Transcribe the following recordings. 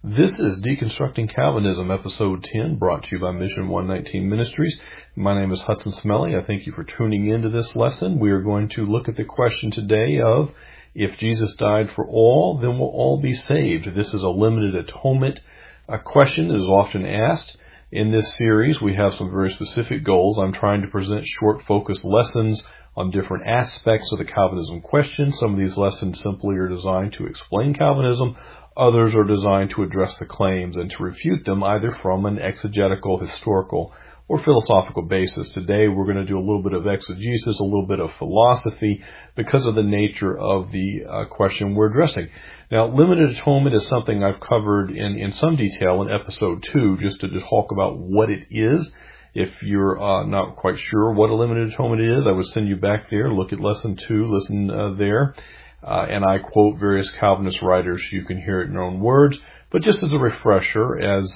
This is Deconstructing Calvinism, Episode 10, brought to you by Mission 119 Ministries. My name is Hudson Smelly. I thank you for tuning into this lesson. We are going to look at the question today of, if Jesus died for all, then will all be saved? This is a limited atonement. A question that is often asked. In this series, we have some very specific goals. I'm trying to present short, focused lessons on different aspects of the Calvinism question. Some of these lessons simply are designed to explain Calvinism. Others are designed to address the claims and to refute them either from an exegetical, historical, or philosophical basis. Today we're going to do a little bit of exegesis, a little bit of philosophy, because of the nature of the question we're addressing. Now, limited atonement is something I've covered in some detail in Episode 2, just to talk about what it is. If you're not quite sure what a limited atonement is, I would send you back there, look at Lesson 2, listen there. And I quote various Calvinist writers. You can hear it in your own words. But just as a refresher, as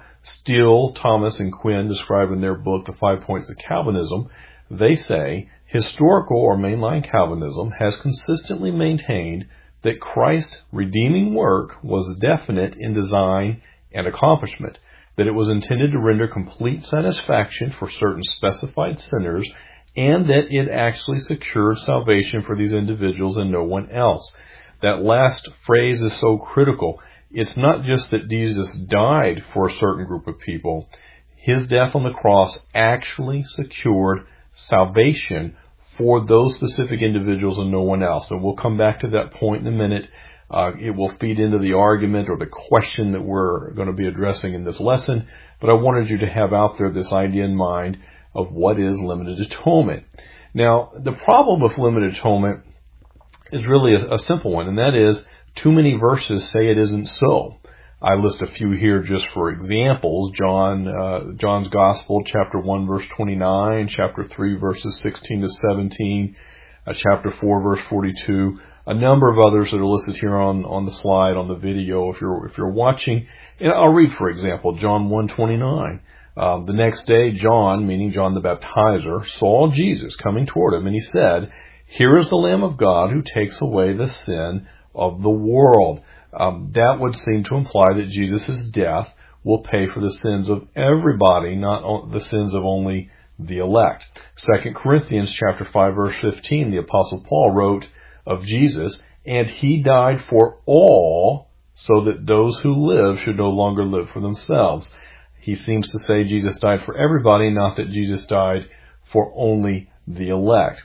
Steele, Thomas, and Quinn describe in their book, The 5 Points of Calvinism, they say, historical or mainline Calvinism has consistently maintained that Christ's redeeming work was definite in design and accomplishment, that it was intended to render complete satisfaction for certain specified sinners, and that it actually secured salvation for these individuals and no one else. That last phrase is so critical. It's not just that Jesus died for a certain group of people. His death on the cross actually secured salvation for those specific individuals and no one else. And we'll come back to that point in a minute. It will feed into the argument or the question that we're going to be addressing in this lesson. But I wanted you to have out there this idea in mind of what is limited atonement. Now, the problem with limited atonement is really a simple one, and that is too many verses say it isn't so. I list a few here just for examples. John's Gospel, chapter 1, verse 29, chapter 3, verses 16 to 17, chapter 4, verse 42, a number of others that are listed here on the slide, on the video, if you're watching. And I'll read, for example, John 1:29. The next day, John, meaning John the Baptizer, saw Jesus coming toward him, and he said, "Here is the Lamb of God who takes away the sin of the world." That would seem to imply that Jesus' death will pay for the sins of everybody, not the sins of only the elect. 2 Corinthians chapter 5, verse 15, the Apostle Paul wrote of Jesus, "And he died for all, so that those who live should no longer live for themselves." He seems to say Jesus died for everybody, not that Jesus died for only the elect.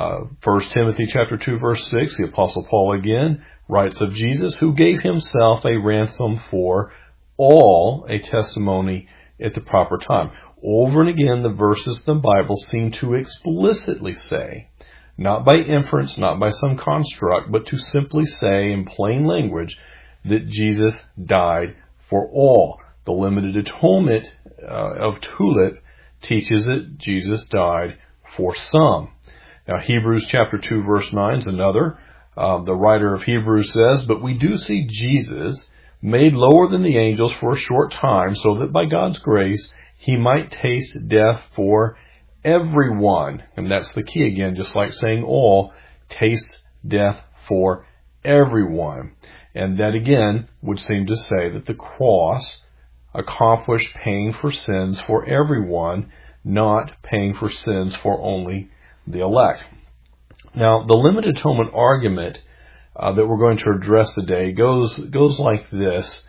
1 Timothy chapter 2, verse 6, the Apostle Paul again writes of Jesus, who gave himself a ransom for all, a testimony at the proper time. Over and again, the verses in the Bible seem to explicitly say, not by inference, not by some construct, but to simply say in plain language that Jesus died for all. The limited atonement of Tulip teaches that Jesus died for some. Now, Hebrews chapter 2, verse 9 is another. The writer of Hebrews says, "But we do see Jesus made lower than the angels for a short time, so that by God's grace he might taste death for everyone." And that's the key again, just like saying all, taste death for everyone. And that again would seem to say that the cross accomplished paying for sins for everyone, not paying for sins for only the elect. Now, the limited atonement argument that we're going to address today goes like this.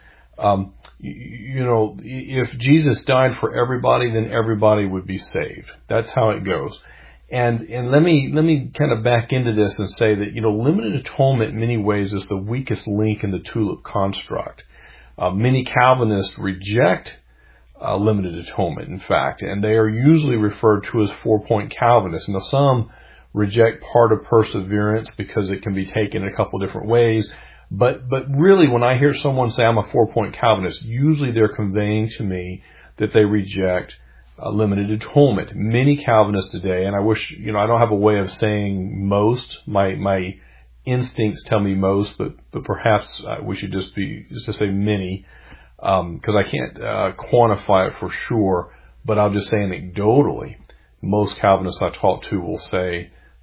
If Jesus died for everybody, then everybody would be saved. That's how it goes. And let me kind of back into this and say that, limited atonement in many ways is the weakest link in the Tulip construct. Many Calvinists reject limited atonement, in fact, and they are usually referred to as 4-point Calvinists. Now, some reject part of perseverance because it can be taken a couple different ways. But really, when I hear someone say I'm a 4-point Calvinist, usually they're conveying to me that they reject limited atonement. Many Calvinists today, and I wish, I don't have a way of saying most. My instincts tell me most, but perhaps we should just to say many, because I can't quantify it for sure. But I'll just say anecdotally, most Calvinists I talk to will say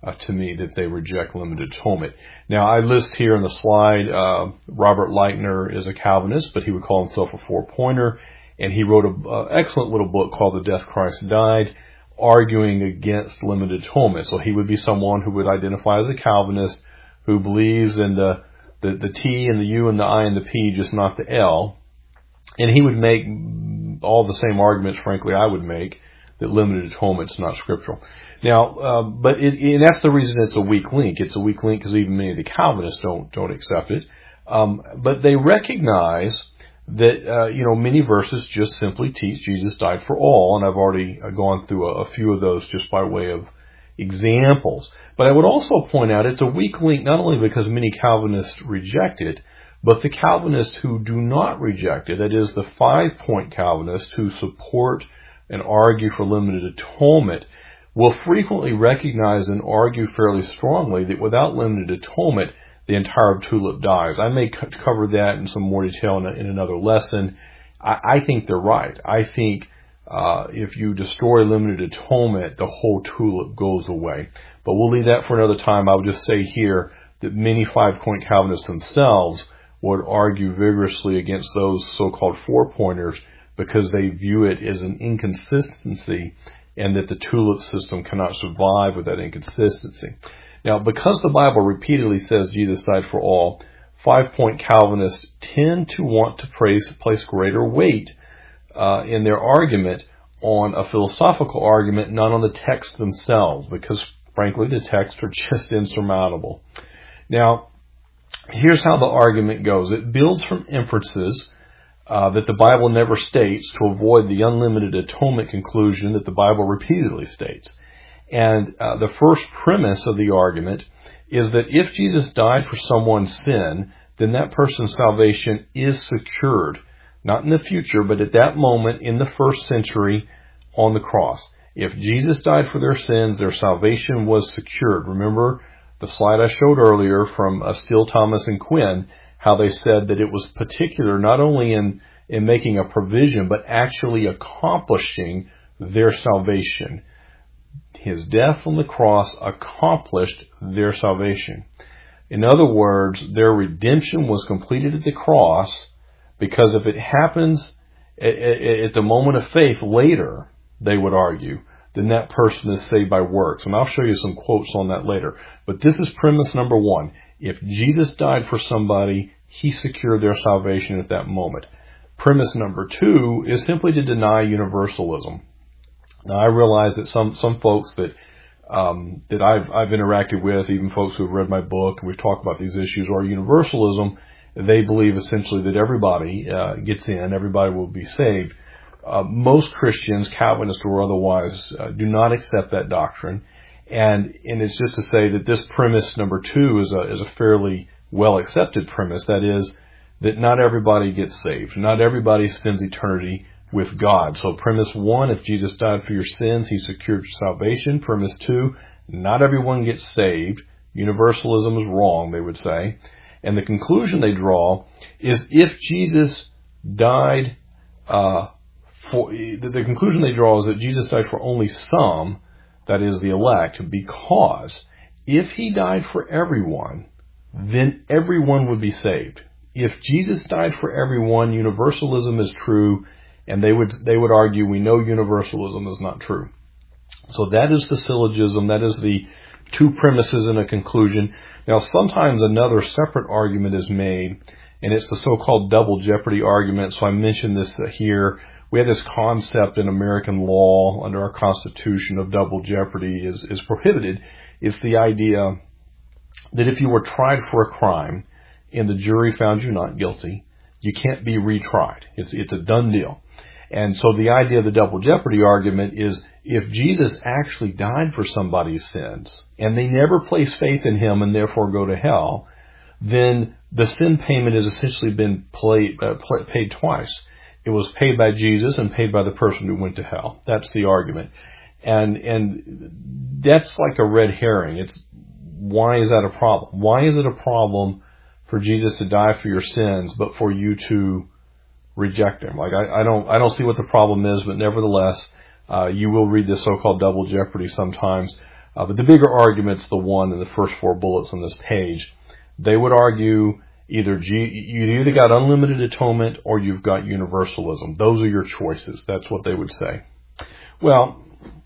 to me that they reject limited atonement. Now, I list here on the slide, Robert Lightner is a Calvinist, but he would call himself a four-pointer, and he wrote an excellent little book called The Death Christ Died, arguing against limited atonement. So he would be someone who would identify as a Calvinist, who believes in the T and the U and the I and the P, just not the L. And he would make all the same arguments, frankly, I would make, that limited atonement is not scriptural. Now, and that's the reason it's a weak link. It's a weak link because even many of the Calvinists don't accept it. But they recognize that, many verses just simply teach Jesus died for all. And I've already gone through a few of those just by way of examples. But I would also point out it's a weak link not only because many Calvinists reject it, but the Calvinists who do not reject it, that is the 5-point Calvinists who support and argue for limited atonement, will frequently recognize and argue fairly strongly that without limited atonement, the entire tulip dies. I may cover that in some more detail in another lesson. I think they're right. I think if you destroy limited atonement, the whole tulip goes away. But we'll leave that for another time. I'll just say here that many 5-point Calvinists themselves would argue vigorously against those so-called four-pointers because they view it as an inconsistency and that the tulip system cannot survive with that inconsistency. Now, because the Bible repeatedly says Jesus died for all, 5-point Calvinists tend to want to place greater weight in their argument on a philosophical argument, not on the text themselves, because, frankly, the texts are just insurmountable. Now, here's how the argument goes. It builds from inferences that the Bible never states to avoid the unlimited atonement conclusion that the Bible repeatedly states. And the first premise of the argument is that if Jesus died for someone's sin, then that person's salvation is secured, not in the future, but at that moment in the first century on the cross. If Jesus died for their sins, their salvation was secured. Remember the slide I showed earlier from Steele, Thomas, and Quinn, how they said that it was particular not only in making a provision, but actually accomplishing their salvation. His death on the cross accomplished their salvation. In other words, their redemption was completed at the cross, because if it happens at the moment of faith later, they would argue, then that person is saved by works. And I'll show you some quotes on that later. But this is premise number one. If Jesus died for somebody, he secured their salvation at that moment. Premise number two is simply to deny universalism. Now, I realize that some folks that I've interacted with, even folks who have read my book, and we've talked about these issues, are universalism. They believe essentially that everybody gets in, everybody will be saved. Most Christians, Calvinists or otherwise, do not accept that doctrine. And it's just to say that this premise number two is a fairly well accepted premise. That is, that not everybody gets saved. Not everybody spends eternity with God. So premise one, if Jesus died for your sins, he secured your salvation. Premise two, not everyone gets saved. Universalism is wrong, they would say. And the conclusion they draw is if Jesus died the conclusion they draw is that Jesus died for only some, that is the elect, because if he died for everyone, then everyone would be saved. If Jesus died for everyone, universalism is true, and they would argue we know universalism is not true. So that is the syllogism, that is the two premises in a conclusion. Now, sometimes another separate argument is made, and it's the so-called double jeopardy argument. So I mentioned this here. We have this concept in American law under our Constitution of double jeopardy is prohibited. It's the idea that if you were tried for a crime and the jury found you not guilty, you can't be retried. It's a done deal. And so the idea of the double jeopardy argument is if Jesus actually died for somebody's sins and they never place faith in him and therefore go to hell, then the sin payment has essentially been paid twice. It was paid by Jesus and paid by the person who went to hell. That's the argument. And that's like a red herring. Why is that a problem? Why is it a problem for Jesus to die for your sins, but for you to reject him? Like, I don't see what the problem is, but nevertheless, you will read this so-called double jeopardy sometimes. But the bigger argument's the one in the first 4 bullets on this page. They would argue you either got unlimited atonement or you've got universalism. Those are your choices. That's what they would say. Well,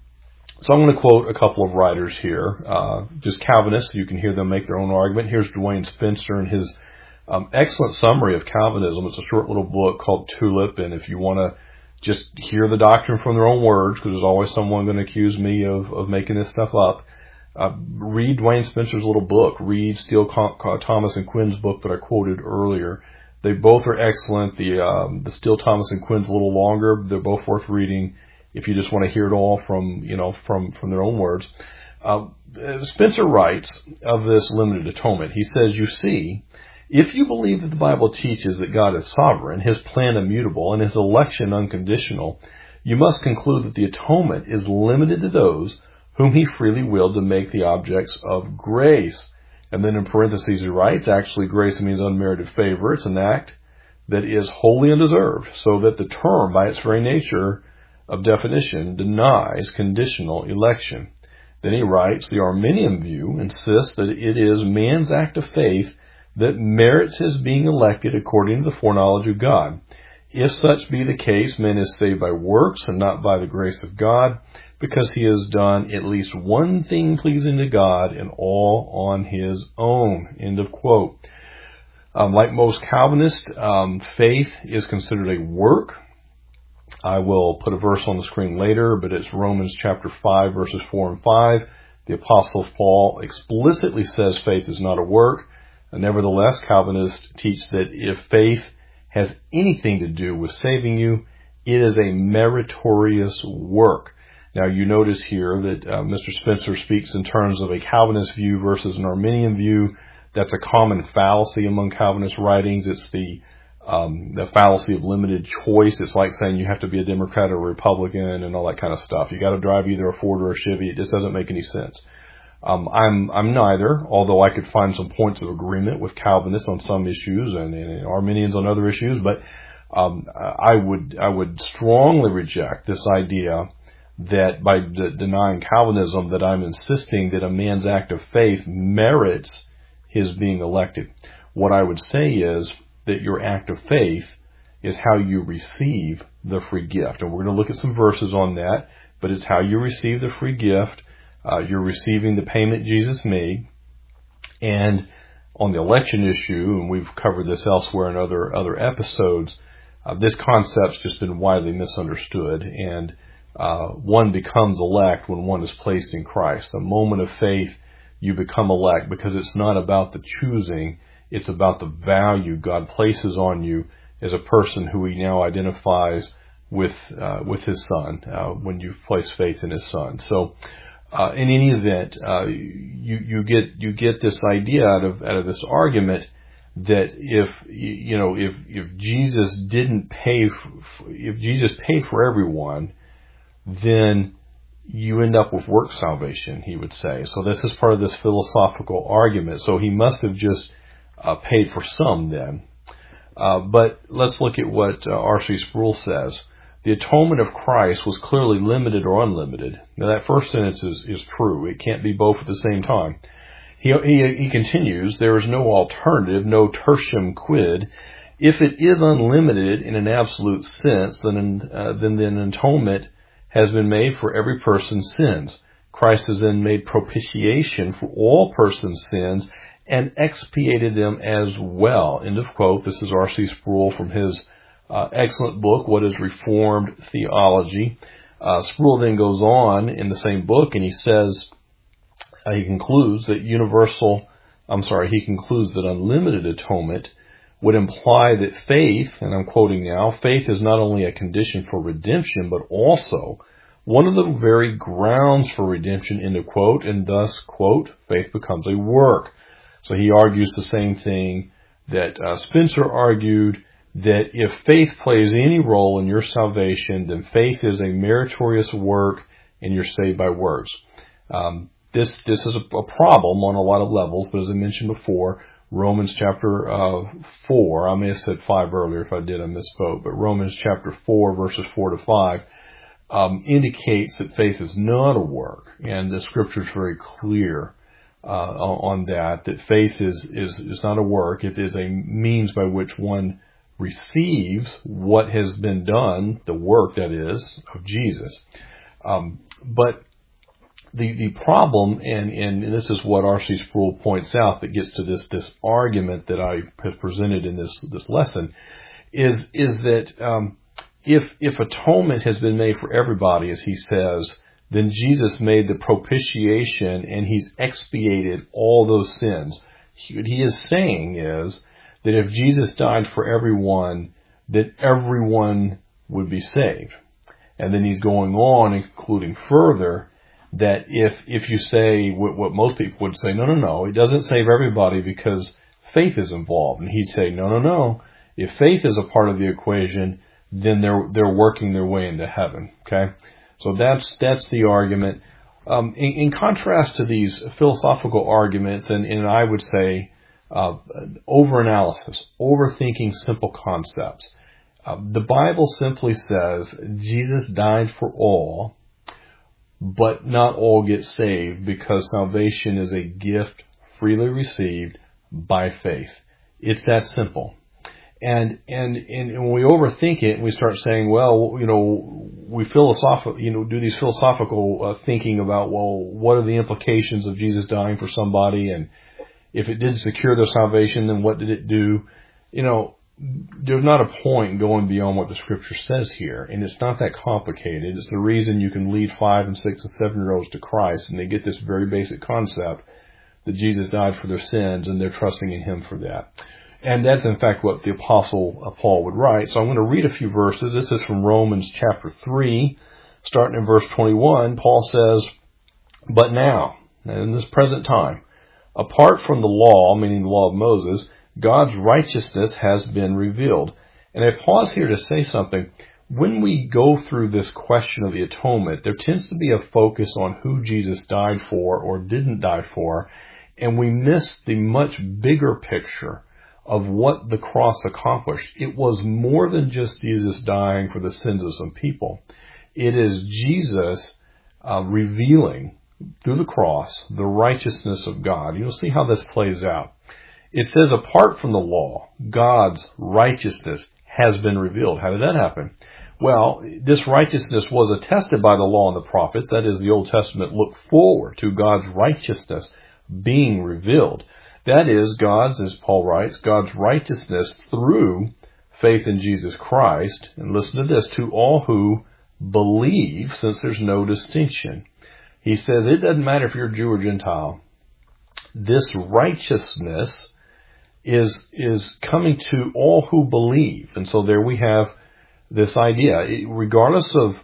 so I'm going to quote a couple of writers here, just Calvinists. You can hear them make their own argument. Here's Dwayne Spencer and his excellent summary of Calvinism. It's a short little book called Tulip, and if you want to just hear the doctrine from their own words, because there's always someone going to accuse me of making this stuff up, read Dwayne Spencer's little book. Read Steele Thomas and Quinn's book that I quoted earlier. They both are excellent. The Steele Thomas and Quinn's a little longer. They're both worth reading if you just want to hear it all from their own words. Spencer writes of this limited atonement. He says, "You see, if you believe that the Bible teaches that God is sovereign, His plan immutable, and His election unconditional, you must conclude that the atonement is limited to those whom He freely willed to make the objects of grace." And then in parentheses he writes, actually grace means unmerited favor. It's an act that is wholly undeserved, so that the term by its very nature of definition denies conditional election. Then he writes, the Arminian view insists that it is man's act of faith that merits his being elected according to the foreknowledge of God. If such be the case, man is saved by works and not by the grace of God, because he has done at least one thing pleasing to God and all on his own. End of quote. Like most Calvinists, faith is considered a work. I will put a verse on the screen later, but it's Romans chapter 5, verses 4 and 5. The Apostle Paul explicitly says faith is not a work. Nevertheless, Calvinists teach that if faith has anything to do with saving you, it is a meritorious work. Now, you notice here that Mr. Spencer speaks in terms of a Calvinist view versus an Arminian view. That's a common fallacy among Calvinist writings. It's the fallacy of limited choice. It's like saying you have to be a Democrat or a Republican and all that kind of stuff. You got to drive either a Ford or a Chevy. It just doesn't make any sense. I'm neither, although I could find some points of agreement with Calvinists on some issues and Arminians on other issues, but I would strongly reject this idea that by denying Calvinism that I'm insisting that a man's act of faith merits his being elected. What I would say is that your act of faith is how you receive the free gift. And we're going to look at some verses on that, but it's how you receive the free gift. You're receiving the payment Jesus made. And on the election issue, and we've covered this elsewhere in other episodes, this concept's just been widely misunderstood. And one becomes elect when one is placed in Christ. The moment of faith, you become elect because it's not about the choosing. It's about the value God places on you as a person who He now identifies with His Son when you've placed faith in His Son. So, in any event, you get this idea out of this argument that if Jesus didn't pay, if Jesus paid for everyone, then you end up with work salvation, he would say. So this is part of this philosophical argument. So He must have just paid for some then. But let's look at what R.C. Sproul says. The atonement of Christ was clearly limited or unlimited. Now that first sentence is true. It can't be both at the same time. He continues, there is no alternative, no tertium quid. If it is unlimited in an absolute sense, then an atonement has been made for every person's sins. Christ has then made propitiation for all persons' sins and expiated them as well. End of quote. This is R.C. Sproul from his excellent book, What is Reformed Theology. Sproul then goes on in the same book and he says, he concludes that unlimited atonement would imply that faith, and I'm quoting now, faith is not only a condition for redemption, but also one of the very grounds for redemption, end of quote, and thus, quote, faith becomes a work. So he argues the same thing that Spencer argued, that if faith plays any role in your salvation, then faith is a meritorious work and you're saved by works. This is a problem on a lot of levels, but as I mentioned before, Romans chapter 4, I may have said 5 earlier. If I did, I misspoke, but Romans chapter 4, verses 4 to 5, indicates that faith is not a work, and the Scripture is very clear on that faith is not a work. It is a means by which one receives what has been done, the work, that is, of Jesus. But the problem, and this is what R.C. Sproul points out that gets to this argument that I have presented in this lesson, is that if atonement has been made for everybody, as he says, then Jesus made the propitiation and he's expiated all those sins. What he is saying is that if Jesus died for everyone, that everyone would be saved. And then he's going on and concluding further that if you say what most people would say, no, it doesn't save everybody because faith is involved. And he'd say, no. If faith is a part of the equation, then they're working their way into heaven. Okay? So that's the argument. In contrast to these philosophical arguments, and I would say overanalysis, overthinking simple concepts, the Bible simply says Jesus died for all, but not all get saved because salvation is a gift freely received by faith. It's that simple. And when we overthink it and we start saying, well, we do these philosophical thinking about, well, what are the implications of Jesus dying for somebody? And if it did secure their salvation, then what did it do? There's not a point going beyond what the Scripture says here. And it's not that complicated. It's the reason you can lead 5 and 6 and 7-year-olds to Christ and they get this very basic concept that Jesus died for their sins and they're trusting in Him for that. And that's, in fact, what the Apostle Paul would write. So I'm going to read a few verses. This is from Romans chapter 3, starting in verse 21. Paul says, "But now, in this present time, apart from the law," meaning the law of Moses, "God's righteousness has been revealed." And I pause here to say something. When we go through this question of the atonement, there tends to be a focus on who Jesus died for or didn't die for, and we miss the much bigger picture of what the cross accomplished. It was more than just Jesus dying for the sins of some people. It is Jesus revealing through the cross the righteousness of God. You'll see how this plays out. It says, apart from the law, God's righteousness has been revealed. How did that happen? Well, this righteousness was attested by the law and the prophets. That is, the Old Testament looked forward to God's righteousness being revealed. That is, as Paul writes, God's righteousness through faith in Jesus Christ. And listen to this, to all who believe, since there's no distinction. He says it doesn't matter if you're Jew or Gentile. This righteousness is coming to all who believe. And so there we have this idea, regardless of,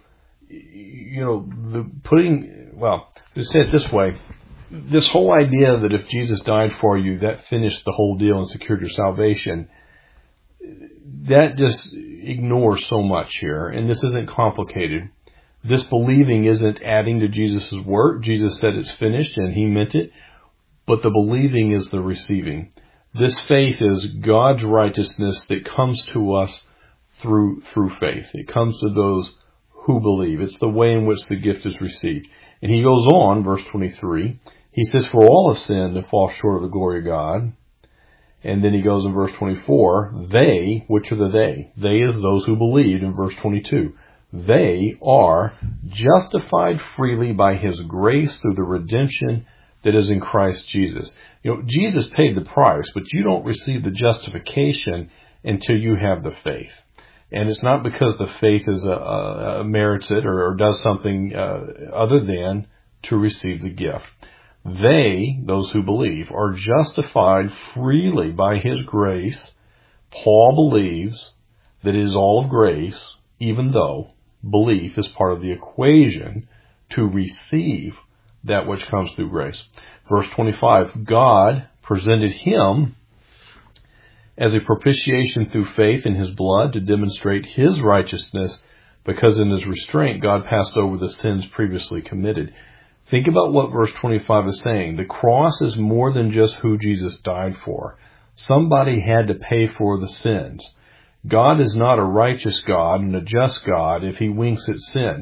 to say it this way, this whole idea that if Jesus died for you, that finished the whole deal and secured your salvation, that just ignores so much here. And this isn't complicated. This believing isn't adding to Jesus' work. Jesus said it's finished and He meant it. But the believing is the receiving. This faith is God's righteousness that comes to us through faith. It comes to those who believe. It's the way in which the gift is received. And he goes on, verse 23, he says, "For all have sinned and fall short of the glory of God." And then he goes in verse 24, "They," which are the they? They is those who believed in verse 22. "They are justified freely by His grace through the redemption that is in Christ Jesus." Jesus paid the price, but you don't receive the justification until you have the faith. And it's not because the faith is merits it or does something other than to receive the gift. They, those who believe, are justified freely by His grace. Paul believes that it is all of grace, even though belief is part of the equation to receive that which comes through grace. Verse 25, God presented Him as a propitiation through faith in His blood to demonstrate His righteousness, because in His restraint God passed over the sins previously committed. Think about what verse 25 is saying. The cross is more than just who Jesus died for. Somebody had to pay for the sins. God is not a righteous God and a just God if He winks at sin.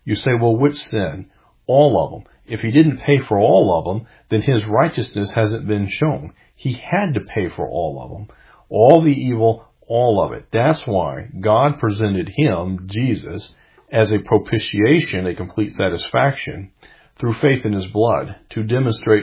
You say, well, which sin? All of them. If he didn't pay for all of them, then his righteousness hasn't been shown. He had to pay for all of them. All the evil, all of it. That's why God presented him, Jesus, as a propitiation, a complete satisfaction, through faith in his blood, to demonstrate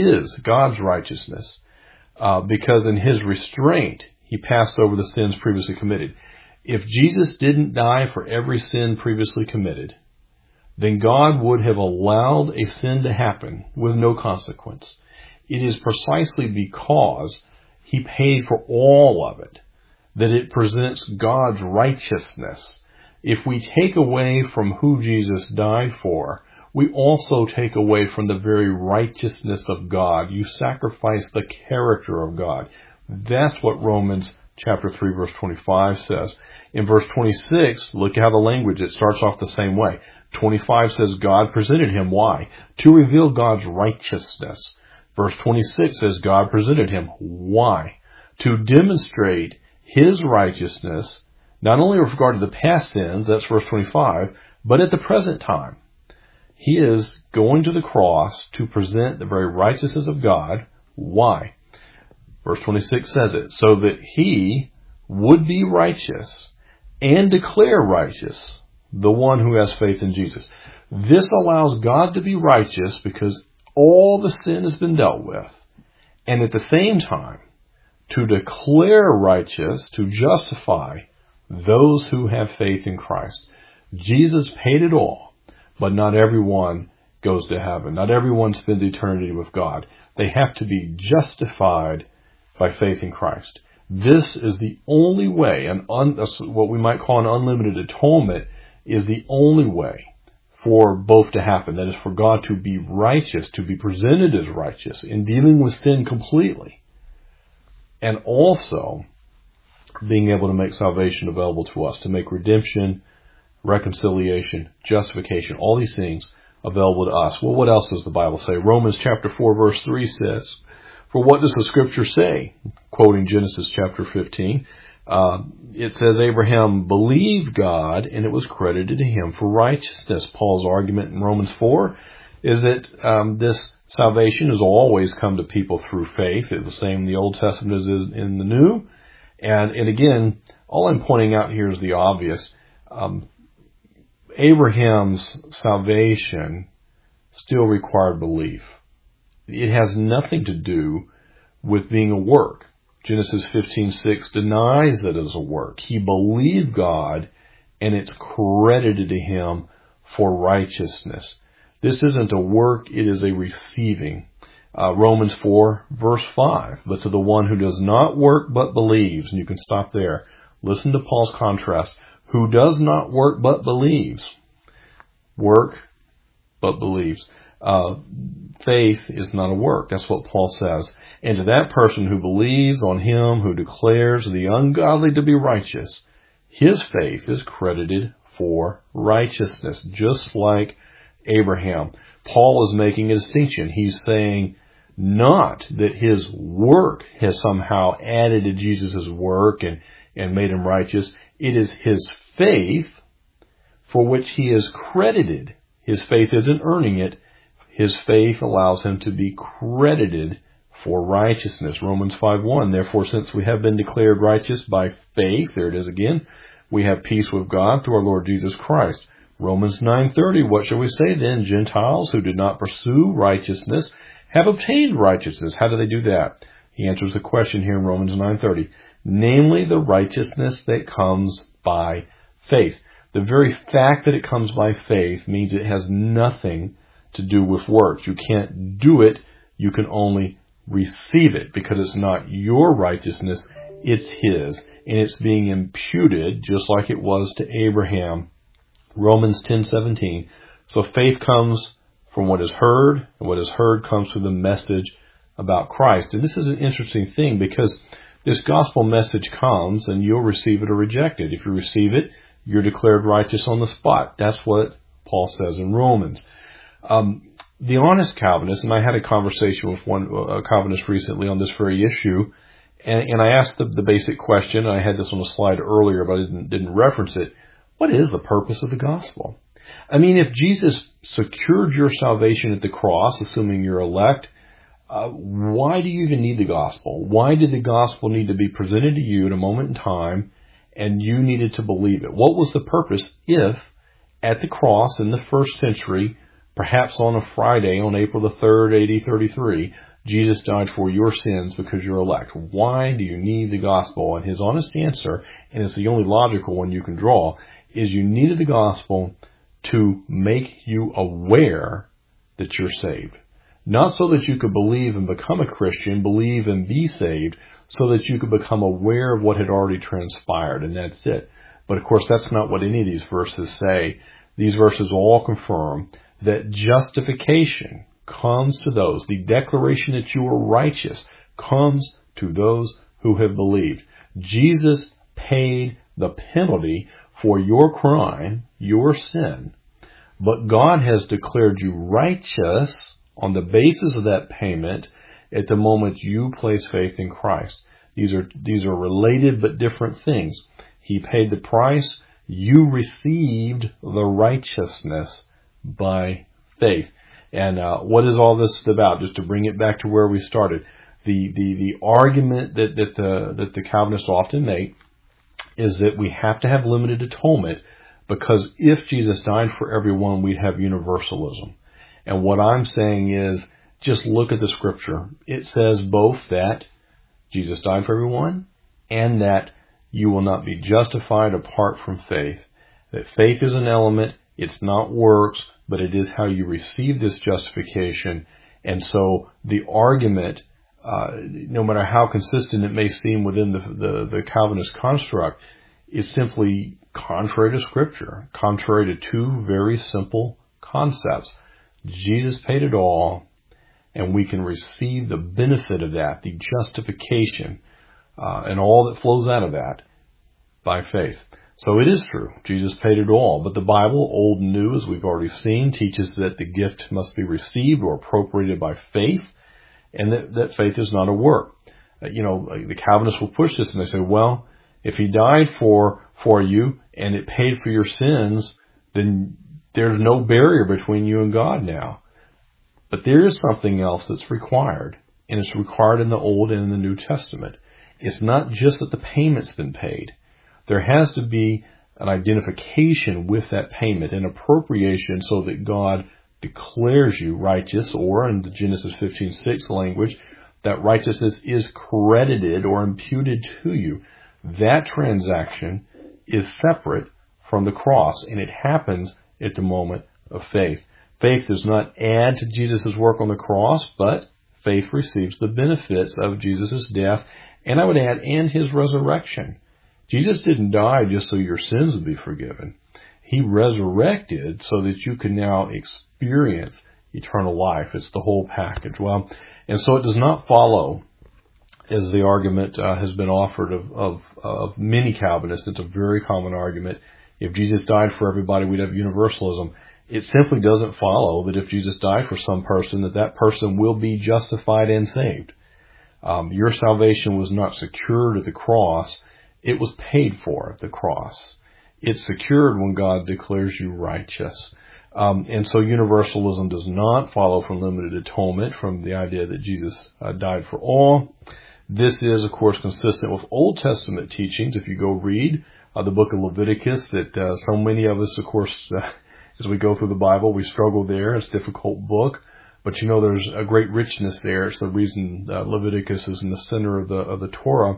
God's righteousness. Because in his restraint, he passed over the sins previously committed. If Jesus didn't die for every sin previously committed, then God would have allowed a sin to happen with no consequence. It is precisely because he paid for all of it that it presents God's righteousness. If we take away from who Jesus died for, we also take away from the very righteousness of God. You sacrifice the character of God. That's what Romans chapter 3 verse 25 says. In verse 26, look at how the language, it starts off the same way. 25 says God presented him. Why? To reveal God's righteousness. Verse 26 says God presented him. Why? To demonstrate his righteousness, not only with regard to the past sins, that's verse 25, but at the present time. He is going to the cross to present the very righteousness of God. Why? Verse 26 says it, so that he would be righteous and declare righteous the one who has faith in Jesus. This allows God to be righteous because all the sin has been dealt with. And at the same time, to declare righteous, to justify those who have faith in Christ. Jesus paid it all, but not everyone goes to heaven. Not everyone spends eternity with God. They have to be justified by faith in Christ. This is the only way, what we might call an unlimited atonement, is the only way for both to happen. That is, for God to be righteous, to be presented as righteous in dealing with sin completely, and also being able to make salvation available to us, to make redemption, reconciliation, justification, all these things available to us. Well, what else does the Bible say? Romans chapter 4 verse 3 says, for what does the scripture say? Quoting Genesis chapter 15, it says Abraham believed God and it was credited to him for righteousness. Paul's argument in Romans 4 is that this salvation has always come to people through faith. It's the same in the Old Testament as in the New. And again, all I'm pointing out here is the obvious. Abraham's salvation still required belief. It has nothing to do with being a work. Genesis 15:6 denies that it is a work. He believed God, and it's credited to him for righteousness. This isn't a work, it is a receiving. Romans 4 verse 5, but to the one who does not work but believes, and you can stop there. Listen to Paul's contrast. Who does not work but believes. Work but believes. Faith is not a work. That's what Paul says. And to that person who believes on him who declares the ungodly to be righteous, his faith is credited for righteousness, just like Abraham. Paul is making a distinction. He's saying not that his work has somehow added to Jesus' work and made him righteous. It is his faith for which he is credited. His faith isn't earning it. His faith allows him to be credited for righteousness. Romans 5:1, therefore, since we have been declared righteous by faith, there it is again, we have peace with God through our Lord Jesus Christ. Romans 9:30, what shall we say then? Gentiles who did not pursue righteousness have obtained righteousness. How do they do that? He answers the question here in Romans 9:30, namely the righteousness that comes by faith. The very fact that it comes by faith means it has nothing to do with works. You can't do it. You can only receive it because it's not your righteousness. It's his. And it's being imputed just like it was to Abraham. Romans 10:17. So faith comes from what is heard, and what is heard comes through the message about Christ. And this is an interesting thing because this gospel message comes and you'll receive it or reject it. If you receive it, you're declared righteous on the spot. That's what Paul says in Romans. The honest Calvinist, and I had a conversation with a Calvinist recently on this very issue, and I asked the basic question, and I had this on a slide earlier, but I didn't reference it. What is the purpose of the gospel? I mean, if Jesus secured your salvation at the cross, assuming you're elect, why do you even need the gospel? Why did the gospel need to be presented to you at a moment in time and you needed to believe it? What was the purpose if at the cross in the first century, perhaps on a Friday on April the 3rd, AD 33, Jesus died for your sins because you're elect? Why do you need the gospel? And his honest answer, and it's the only logical one you can draw, is you needed the gospel to make you aware that you're saved. Not so that you could believe and become a Christian, believe and be saved, so that you could become aware of what had already transpired, and that's it. But of course, that's not what any of these verses say. These verses all confirm that justification comes to those, the declaration that you are righteous comes to those who have believed. Jesus paid the penalty for your crime, your sin, but God has declared you righteous on the basis of that payment at the moment you place faith in Christ. These are related but different things. He paid the price. You received the righteousness by faith. And what is all this about? Just to bring it back to where we started, the argument that the Calvinists often make is that we have to have limited atonement because if Jesus died for everyone, we'd have universalism. And what I'm saying is, just look at the scripture. It says both that Jesus died for everyone and that you will not be justified apart from faith. That faith is an element. It's not works, but it is how you receive this justification. And so the argument, no matter how consistent it may seem within the Calvinist construct, is simply contrary to Scripture, contrary to two very simple concepts. Jesus paid it all, and we can receive the benefit of that, the justification, and all that flows out of that by faith. So it is true. Jesus paid it all. But the Bible, Old and New, as we've already seen, teaches that the gift must be received or appropriated by faith, and that faith is not a work. The Calvinists will push this and they say, well, if he died for you and it paid for your sins, then there's no barrier between you and God now. But there is something else that's required, and it's required in the Old and in the New Testament. It's not just that the payment's been paid. There has to be an identification with that payment, an appropriation so that God declares you righteous, or in the Genesis 15:6 language, that righteousness is credited or imputed to you. That transaction is separate from the cross, and it happens at the moment of faith. Faith does not add to Jesus' work on the cross, but faith receives the benefits of Jesus' death, and I would add, and his resurrection. Jesus didn't die just so your sins would be forgiven. He resurrected so that you can now experience eternal life. It's the whole package. Well, and so it does not follow, as the argument has been offered of many Calvinists. It's a very common argument. If Jesus died for everybody, we'd have universalism. It simply doesn't follow that if Jesus died for some person, that person will be justified and saved. Your salvation was not secured at the cross. It was paid for at the cross. It's secured when God declares you righteous. And so universalism does not follow from limited atonement, from the idea that Jesus died for all. This is, of course, consistent with Old Testament teachings. If you go read the book of Leviticus, that so many of us, of course, as we go through the Bible, we struggle there. It's a difficult book. But there's a great richness there. It's the reason Leviticus is in the center of the Torah.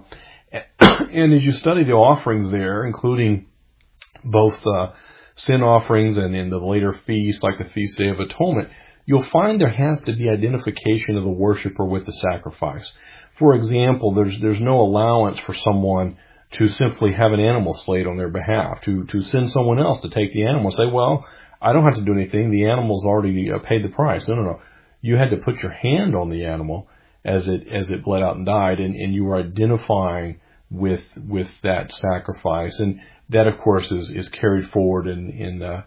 And as you study the offerings there, including both sin offerings and in the later feasts, like the Feast Day of Atonement, you'll find there has to be identification of the worshiper with the sacrifice. For example, there's no allowance for someone to simply have an animal slayed on their behalf, to send someone else to take the animal and say, well, I don't have to do anything. The animal's already paid the price. No. You had to put your hand on the animal as it bled out and died, and you were identifying with that sacrifice. And that, of course, is carried forward in the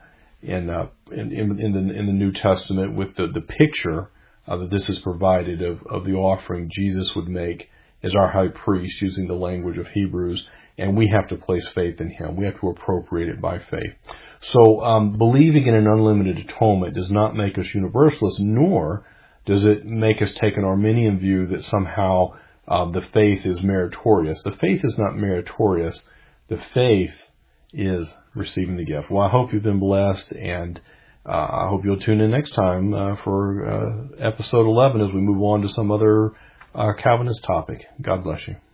New Testament with the picture that this is provided of the offering Jesus would make as our high priest, using the language of Hebrews. and we have to place faith in him. We have to appropriate it by faith. So believing in an unlimited atonement does not make us universalists, nor does it make us take an Arminian view that somehow the faith is meritorious. The faith is not meritorious. The faith is receiving the gift. Well, I hope you've been blessed, and I hope you'll tune in next time for episode 11 as we move on to some other Calvinist topic. God bless you.